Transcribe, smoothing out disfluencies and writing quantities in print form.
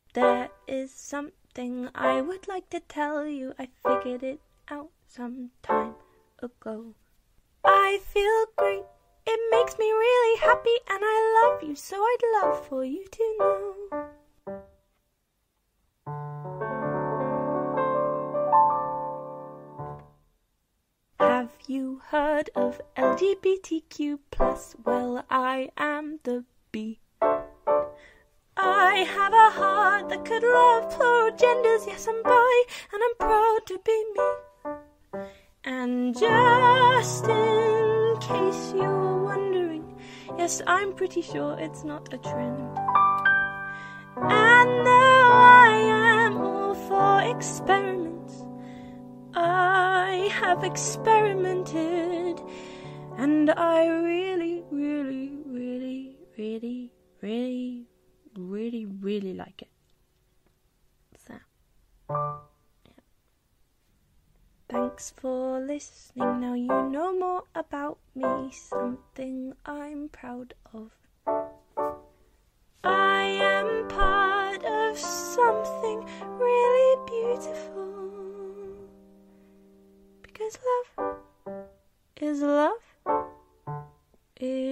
There is something I would like to tell you. I figured it out some time ago. I feel great, it makes me really happy, and I love you, so I'd love for you to know. Have you heard of LGBTQ+? Well, I am the B. I have a heart that could love plural genders. Yes, I'm bi, and I'm proud to be me. And just in case you were wondering, yes, I'm pretty sure it's not a trend. And though I am all for experiments, I have experimented, and I really, really, really, really, really, really, really like it. So, yeah. Thanks for listening. Now you know more about me, something I'm proud of. I am part of something really beautiful. Because love is